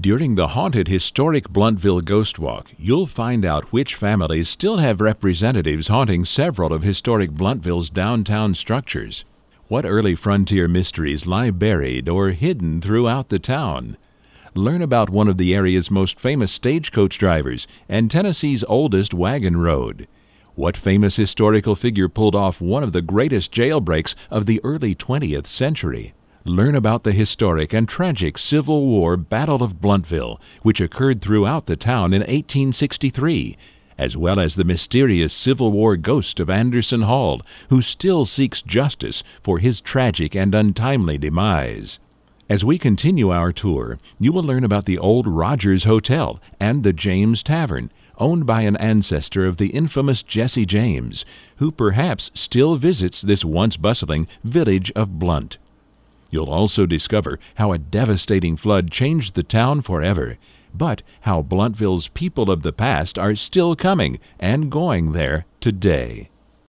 During the haunted historic Bluntville Ghost Walk, you'll find out which families still have representatives haunting several of historic Bluntville's downtown structures. What early frontier mysteries lie buried or hidden throughout the town? Learn about one of the area's most famous stagecoach drivers and Tennessee's oldest wagon road. What famous historical figure pulled off one of the greatest jailbreaks of the early 20th century? Learn about the historic and tragic Civil War Battle of Bluntville, which occurred throughout the town in 1863, as well as the mysterious Civil War ghost of Anderson Hall, who still seeks justice for his tragic and untimely demise. As we continue our tour, you will learn about the old Rogers Hotel and the James Tavern, owned by an ancestor of the infamous Jesse James, who perhaps still visits this once bustling village of Blunt. You'll also discover how a devastating flood changed the town forever, but how Bluntville's people of the past are still coming and going there today.